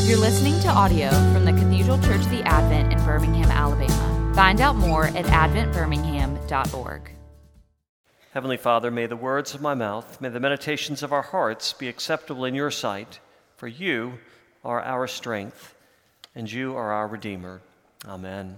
You're listening to audio from the Cathedral Church of the Advent in Birmingham, Alabama. Find out more at adventbirmingham.org. Heavenly Father, may the words of my mouth, may the meditations of our hearts be acceptable in your sight, for you are our strength, and you are our Redeemer. Amen.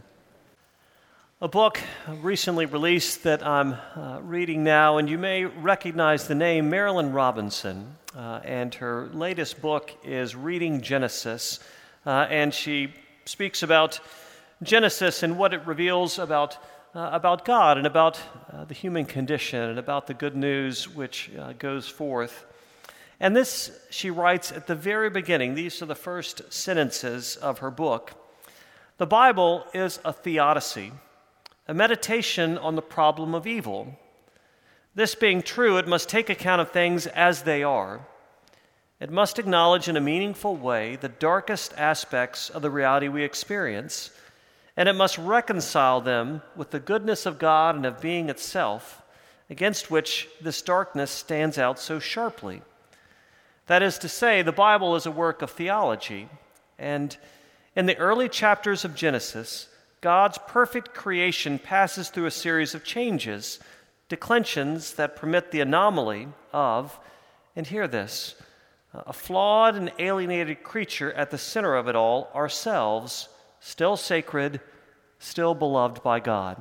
A book recently released that I'm reading now, and you may recognize the name Marilynne Robinson, and her latest book is Reading Genesis, and she speaks about Genesis and what it reveals about God and about the human condition and about the good news which goes forth. And this, she writes at the very beginning, these are the first sentences of her book. The Bible is a theodicy, a meditation on the problem of evil. This being true, it must take account of things as they are. It must acknowledge in a meaningful way the darkest aspects of the reality we experience, and it must reconcile them with the goodness of God and of being itself, against which this darkness stands out so sharply. That is to say, the Bible is a work of theology, and in the early chapters of Genesis, God's perfect creation passes through a series of changes, declensions that permit the anomaly of, and hear this, a flawed and alienated creature at the center of it all, ourselves, still sacred, still beloved by God.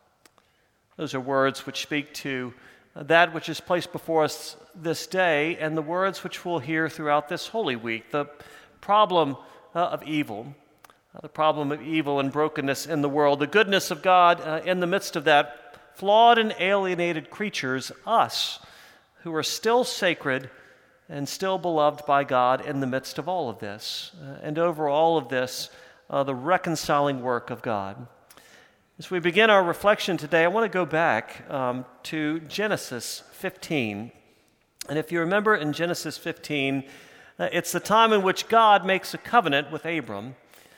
Those are words which speak to that which is placed before us this day and the words which we'll hear throughout this Holy Week, the problem of evil. The problem of evil and brokenness in the world, the goodness of God in the midst of that, flawed and alienated creatures, us, who are still sacred and still beloved by God in the midst of all of this. And over all of this, the reconciling work of God. As we begin our reflection today, I want to go back to Genesis 15. And if you remember in Genesis 15, it's the time in which God makes a covenant with Abram.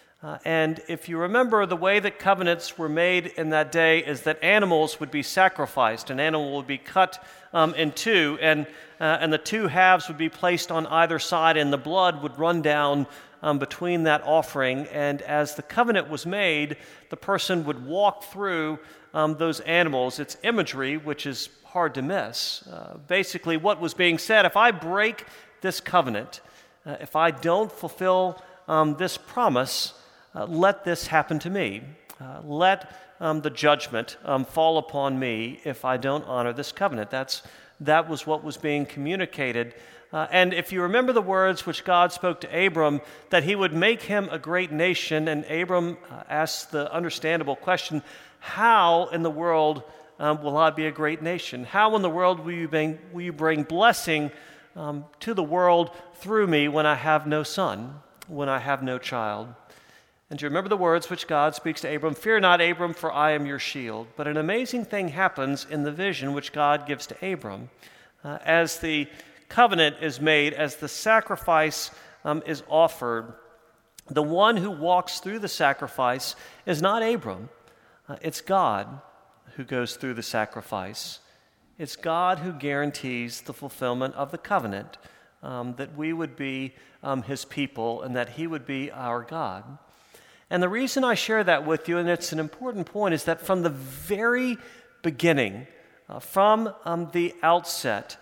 And if you remember, the way that covenants were made in that day is that animals would be sacrificed. An animal would be cut in two, and the two halves would be placed on either side, and the blood would run down between that offering. And as the covenant was made, the person would walk through those animals. It's imagery which is hard to miss. Basically, what was being said, if I break this covenant, if I don't fulfill this promise, let this happen to me. Let the judgment fall upon me if I don't honor this covenant. That was what was being communicated. And if you remember the words which God spoke to Abram, that he would make him a great nation, and Abram asked the understandable question, how in the world will I be a great nation? How in the world will you bring blessing to the world through me when I have no son, when I have no child? And do you remember the words which God speaks to Abram? Fear not, Abram, for I am your shield. But an amazing thing happens in the vision which God gives to Abram. As the covenant is made, as the sacrifice is offered, the one who walks through the sacrifice is not Abram. It's God who goes through the sacrifice. It's God who guarantees the fulfillment of the covenant, that we would be his people and that he would be our God. And the reason I share that with you, and it's an important point, is that from the very beginning, from the outset,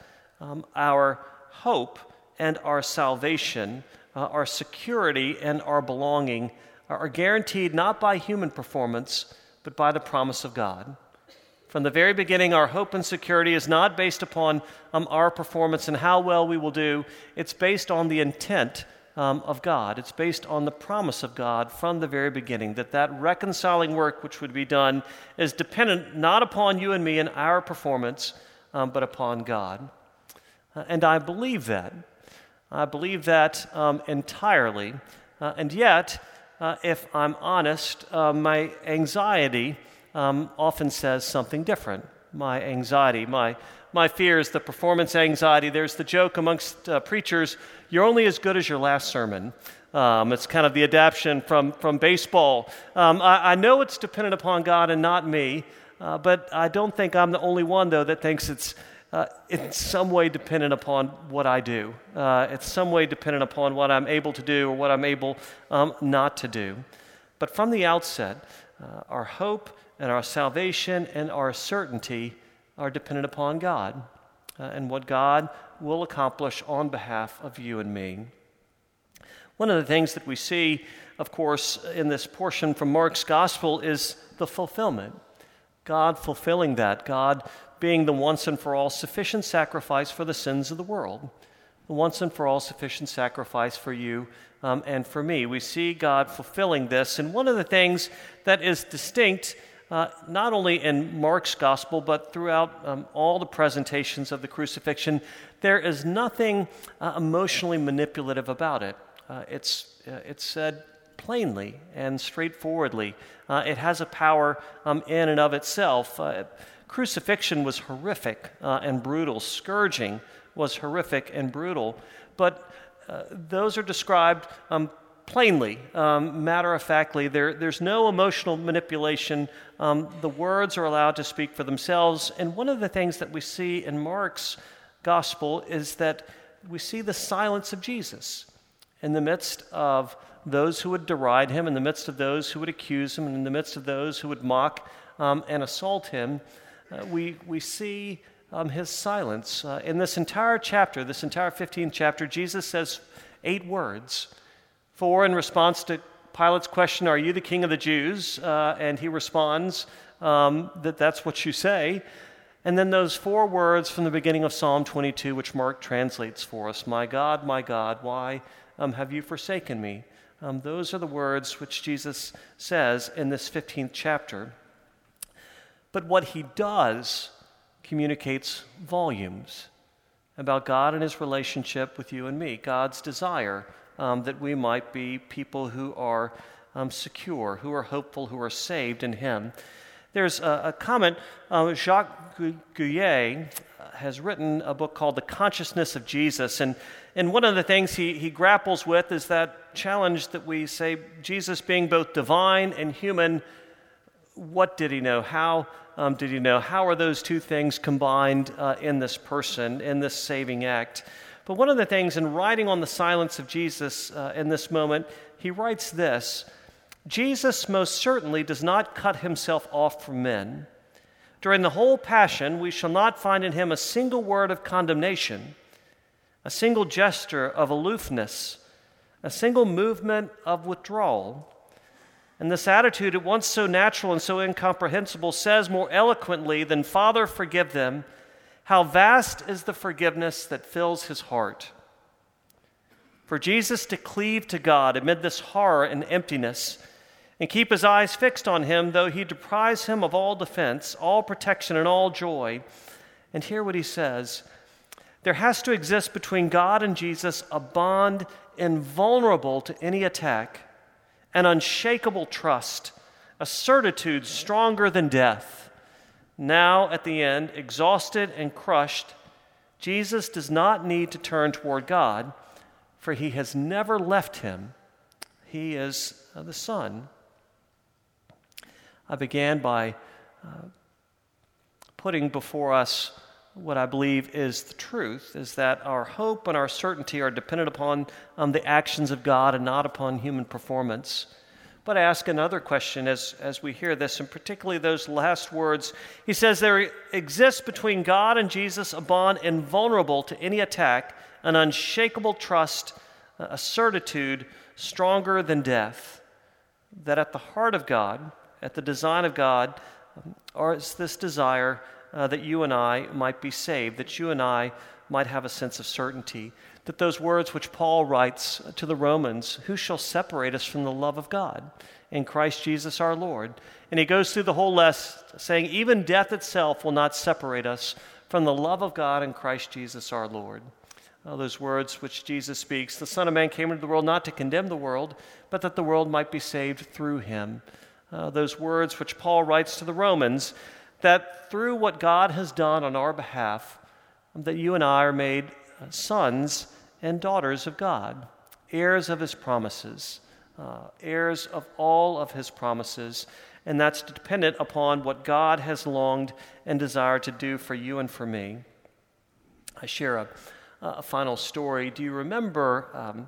our hope and our salvation, our security and our belonging are guaranteed not by human performance, but by the promise of God. From the very beginning, our hope and security is not based upon our performance and how well we will do. It's based on the intent of God. It's based on the promise of God from the very beginning, that reconciling work which would be done is dependent not upon you and me and our performance, but upon God. And I believe that. I believe that entirely. And yet, if I'm honest, my anxiety often says something different. My anxiety, my fears, the performance anxiety. There's the joke amongst preachers, you're only as good as your last sermon. It's kind of the adaptation from baseball. I know it's dependent upon God and not me, but I don't think I'm the only one, though, that thinks in some way dependent upon what I do. It's some way dependent upon what I'm able to do or what I'm able not to do. But from the outset, our hope and our salvation and our certainty are dependent upon God and what God will accomplish on behalf of you and me. One of the things that we see, of course, in this portion from Mark's gospel is the fulfillment. God fulfilling that, God being the once and for all sufficient sacrifice for the sins of the world, the once and for all sufficient sacrifice for you and for me. We see God fulfilling this, and one of the things that is distinct not only in Mark's gospel, but throughout all the presentations of the crucifixion, there is nothing emotionally manipulative about it. It's said plainly and straightforwardly. It has a power in and of itself. Crucifixion was horrific and brutal. Scourging was horrific and brutal. But those are described plainly, matter-of-factly. There's no emotional manipulation. The words are allowed to speak for themselves. And one of the things that we see in Mark's gospel is that we see the silence of Jesus in the midst of those who would deride him, in the midst of those who would accuse him, and in the midst of those who would mock and assault him. We see his silence. In this entire chapter, this entire 15th chapter, Jesus says 8 words. 4 in response to Pilate's question, "Are you the king of the Jews?" And he responds that that's what you say. And then those 4 words from the beginning of Psalm 22, which Mark translates for us, my God, why have you forsaken me?" Those are the words which Jesus says in this 15th chapter. But what he does communicates volumes about God and his relationship with you and me, God's desire that we might be people who are secure, who are hopeful, who are saved in him. There's a comment, Jacques Gouillet has written a book called The Consciousness of Jesus, and one of the things he grapples with is that challenge that we say, Jesus being both divine and human, what did he know? How did he know? How are those two things combined in this person, in this saving act? But one of the things in writing on the silence of Jesus in this moment, he writes this: Jesus most certainly does not cut himself off from men. During the whole passion, we shall not find in him a single word of condemnation, a single gesture of aloofness, a single movement of withdrawal. And this attitude, at once so natural and so incomprehensible, says more eloquently than "Father, forgive them," how vast is the forgiveness that fills his heart. For Jesus to cleave to God amid this horror and emptiness and keep his eyes fixed on him, though he deprives him of all defense, all protection, and all joy. And hear what he says: there has to exist between God and Jesus a bond invulnerable to any attack, an unshakable trust, a certitude stronger than death. Now, at the end, exhausted and crushed, Jesus does not need to turn toward God, for he has never left him. He is the Son. I began by putting before us what I believe is the truth, is that our hope and our certainty are dependent upon the actions of God and not upon human performance. But I ask another question as we hear this, and particularly those last words. He says there exists between God and Jesus a bond invulnerable to any attack, an unshakable trust, a certitude stronger than death. That at the heart of God, at the design of God, is this desire that you and I might be saved, that you and I might have a sense of certainty, that those words which Paul writes to the Romans, who shall separate us from the love of God in Christ Jesus our Lord? And he goes through the whole list saying, even death itself will not separate us from the love of God in Christ Jesus our Lord. Those words which Jesus speaks, the Son of Man came into the world not to condemn the world, but that the world might be saved through him. Those words which Paul writes to the Romans, that through what God has done on our behalf, that you and I are made sons and daughters of God, heirs of his promises, heirs of all of his promises, and that's dependent upon what God has longed and desired to do for you and for me. I share a final story. Do you remember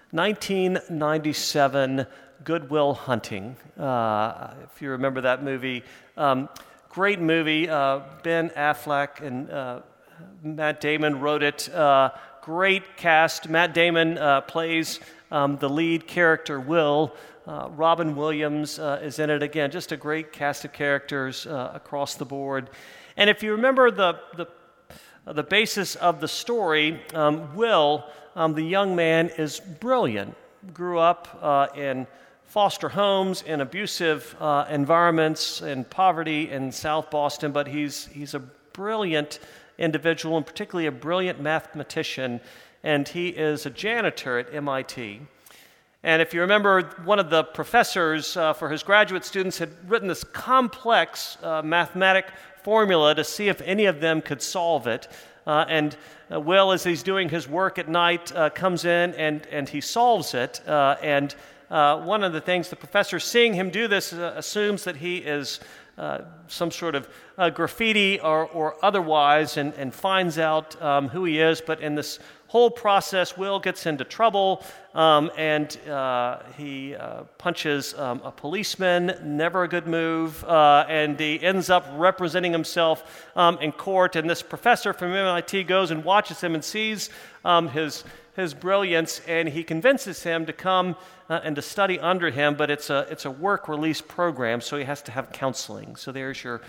1997 Good Will Hunting? If you remember that movie, great movie. Ben Affleck and Matt Damon wrote it. Great cast. Matt Damon plays the lead character, Will. Robin Williams is in it again. Just a great cast of characters across the board. And if you remember the basis of the story, Will, the young man, is brilliant. Grew up in foster homes, in abusive environments, in poverty in South Boston, but he's a brilliant individual, and particularly a brilliant mathematician, and he is a janitor at MIT. And if you remember, one of the professors for his graduate students had written this complex mathematic formula to see if any of them could solve it. And Will, as he's doing his work at night, comes in and he solves it. And one of the things the professor, seeing him do this, assumes that he is some sort of graffiti or otherwise, and finds out who he is. But in this whole process, Will gets into trouble, and he punches a policeman, never a good move, and he ends up representing himself in court. And this professor from MIT goes and watches him and sees his brilliance, and he convinces him to come and to study under him, but it's a work release program, so he has to have counseling. So there's your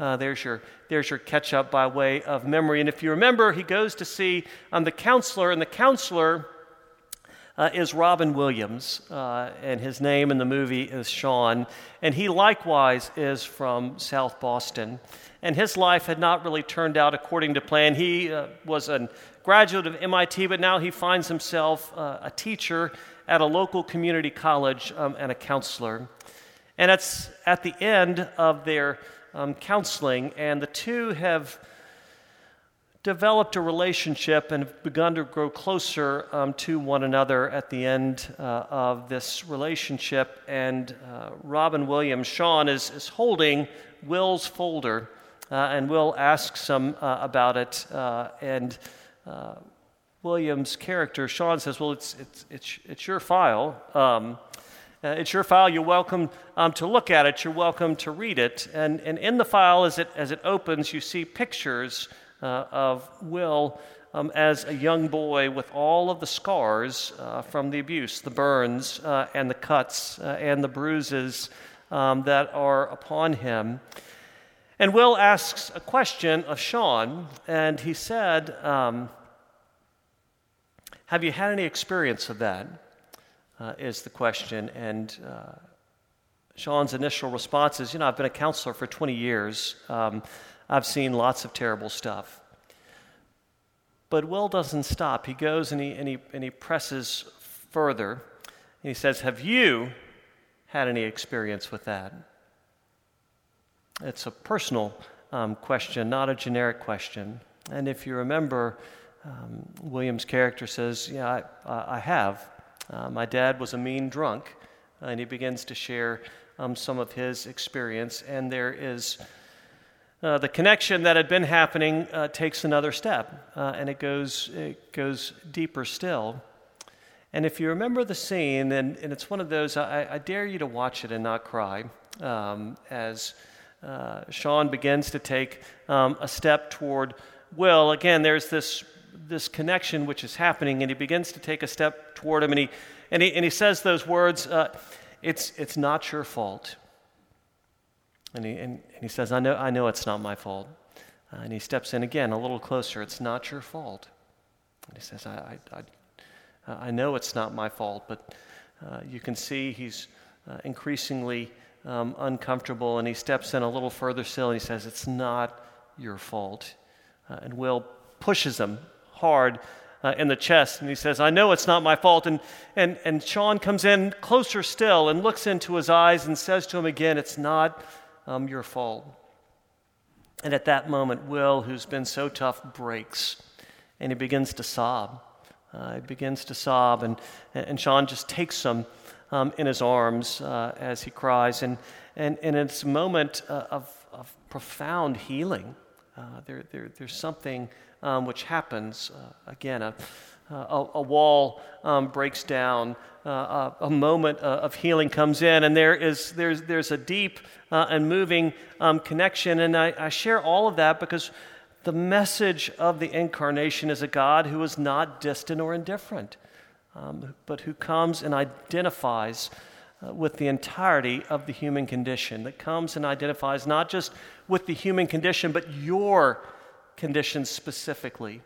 catch up by way of memory. And if you remember, he goes to see the counselor, and the counselor is Robin Williams, and his name in the movie is Sean, and he likewise is from South Boston. And his life had not really turned out according to plan. He was a graduate of MIT, but now he finds himself a teacher at a local community college and a counselor. And it's at the end of their counseling, and the two have developed a relationship and have begun to grow closer to one another at the end of this relationship. And Robin Williams, Sean, is holding Will's folder, and Will asks him about it, and Williams' character, Sean, says, well, it's your file. It's your file. You're welcome to look at it. You're welcome to read it. And in the file, as it opens, you see pictures of Will as a young boy with all of the scars from the abuse, the burns and the cuts and the bruises that are upon him. And Will asks a question of Sean, and he said, have you had any experience of that? Is the question. And Sean's initial response is, I've been a counselor for 20 years. I've seen lots of terrible stuff. But Will doesn't stop. He goes and he presses further. And he says, have you had any experience with that? It's a personal question, not a generic question. And if you remember, William's character says, I have. My dad was a mean drunk, and he begins to share some of his experience, and there is the connection that had been happening takes another step, and it goes deeper still. And if you remember the scene, and it's one of those, I dare you to watch it and not cry, as Sean begins to take a step toward Will. Again, there's this connection which is happening, and he begins to take a step toward him, and he says those words, it's not your fault. And he says, I know it's not my fault. And he steps in again a little closer. It's not your fault. And he says, I know it's not my fault, but you can see he's increasingly uncomfortable, and he steps in a little further still, and he says, it's not your fault. And Will pushes him hard in the chest, and he says, I know it's not my fault. And Sean comes in closer still and looks into his eyes and says to him again, it's not your fault. And at that moment, Will, who's been so tough, breaks, and he begins to sob. And Sean just takes him in his arms as he cries, and it's a moment of profound healing. There's something which happens. Again, a wall breaks down, a moment of healing comes in, and there's a deep and moving connection. And I share all of that because the message of the incarnation is a God who is not distant or indifferent, but who comes and identifies with the entirety of the human condition, that comes and identifies not just with the human condition, but your condition specifically.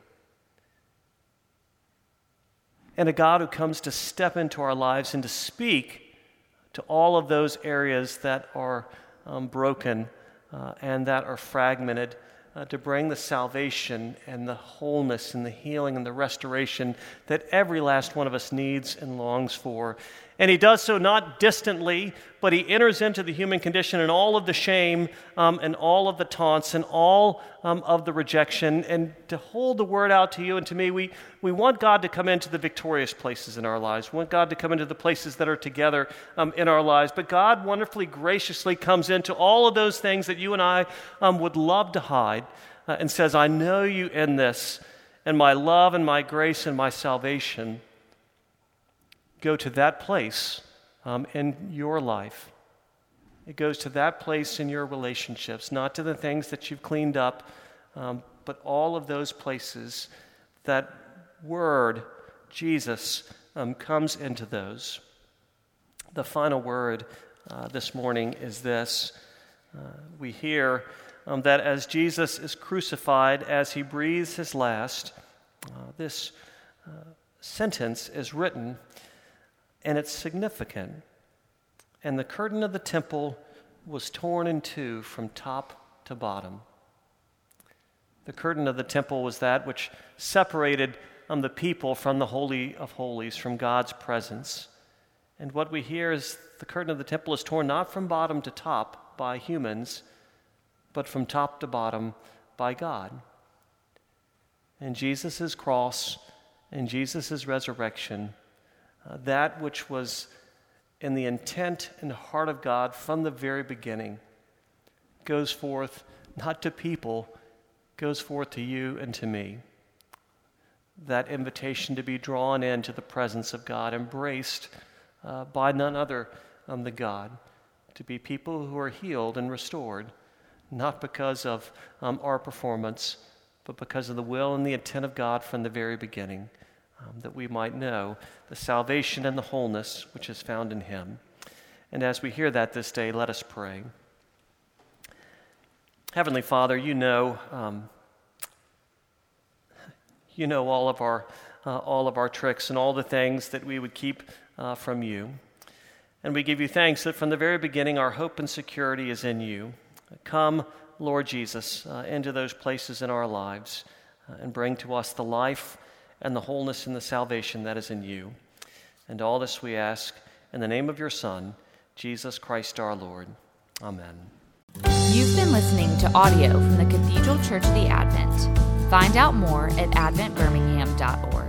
And a God who comes to step into our lives and to speak to all of those areas that are broken and that are fragmented, to bring the salvation and the wholeness and the healing and the restoration that every last one of us needs and longs for. And he does so not distantly, but he enters into the human condition and all of the shame and all of the taunts and all of the rejection. And to hold the word out to you and to me, we want God to come into the victorious places in our lives. We want God to come into the places that are together in our lives. But God wonderfully, graciously comes into all of those things that you and I would love to hide and says, I know you in this, and my love and my grace and my salvation go to that place in your life. It goes to that place in your relationships, not to the things that you've cleaned up, but all of those places that word, Jesus, comes into those. The final word this morning is this. We hear that as Jesus is crucified, as he breathes his last, this sentence is written, and it's significant. And the curtain of the temple was torn in two from top to bottom. The curtain of the temple was that which separated the people from the Holy of Holies, from God's presence. And what we hear is the curtain of the temple is torn not from bottom to top by humans, but from top to bottom by God. And Jesus' cross and Jesus' resurrection, that which was in the intent and heart of God from the very beginning, goes forth not to people, goes forth to you and to me. That invitation to be drawn into the presence of God, embraced by none other than God, to be people who are healed and restored, not because of our performance, but because of the will and the intent of God from the very beginning, that we might know the salvation and the wholeness which is found in him. And as we hear that this day, let us pray. Heavenly Father, you know all of our tricks and all the things that we would keep from you. And we give you thanks that from the very beginning our hope and security is in you. Come, Lord Jesus, into those places in our lives and bring to us the life and the wholeness and the salvation that is in you. And all this we ask in the name of your Son, Jesus Christ our Lord. Amen. You've been listening to audio from the Cathedral Church of the Advent. Find out more at adventbirmingham.org.